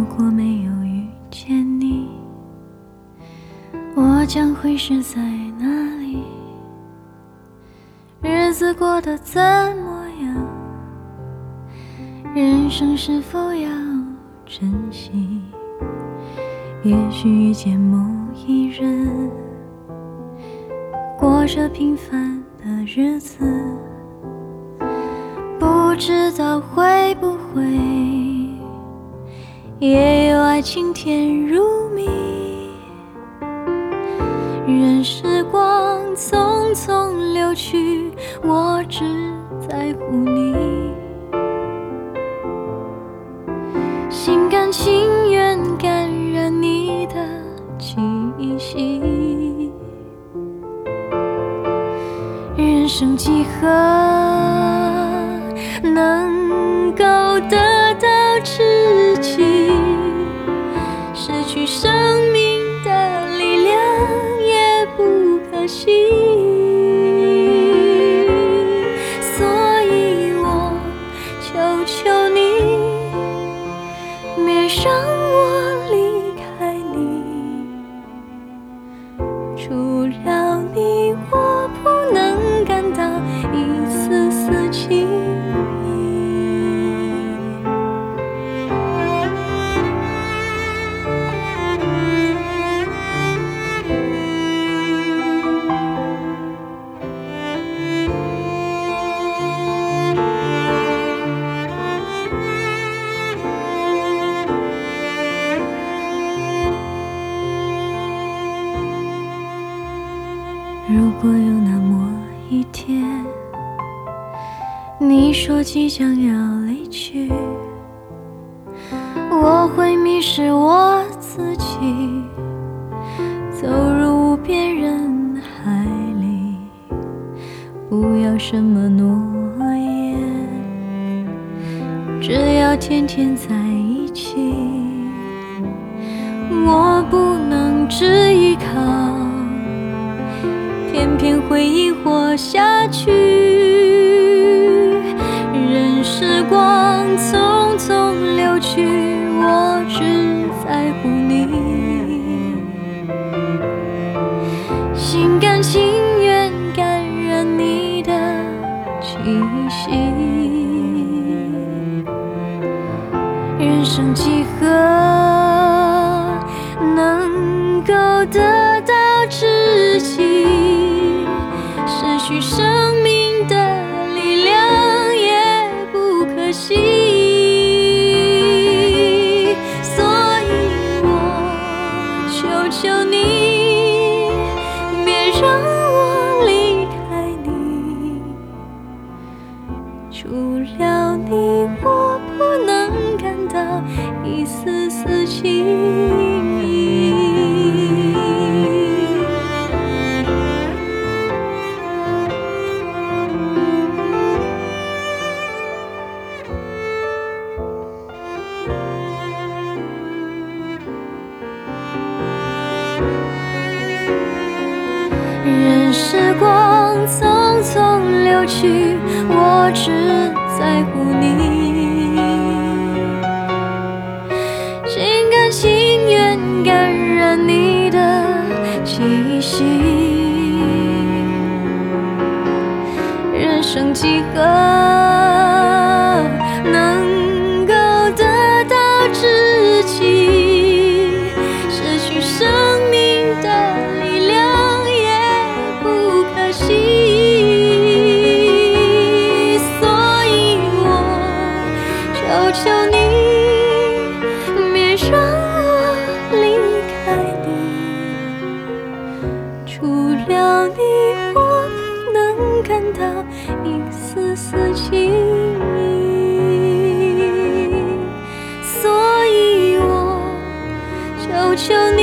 果没有遇见你，我将会是在哪里？日子过得怎么样？人生是否要珍惜？也许遇见某一人，过着平凡的日子，不知道会不会也有爱情甜如蜜。任时光匆匆流去，我只在乎你，心甘情愿感染你的气息。人生几何能够得到知己？失去生命的力量也不可惜。所以我求求你，别让我离开你。除了你，我不能感到一丝丝情意。如果有那么一天，你说即将要离去，我会迷失我自己，走入无边人海里。不要什么诺言，只要天天在一起。我不能只依靠，偏偏回忆活下去。任时光匆匆流去，我只在乎你，心甘情愿感染你的气息。人生几何能够得到知己？失去生命的力量也不可惜。所以我求求你，别让我离开你。除了你，我不能感到一丝丝情意。任时光匆匆流去，我只在乎你，心甘情愿感染你的气息。人生几何能够得到知己？失去生命的力量也不可惜。所以我求求你，别让我离开你。除了你，我不能感到一丝丝情意。所以我求求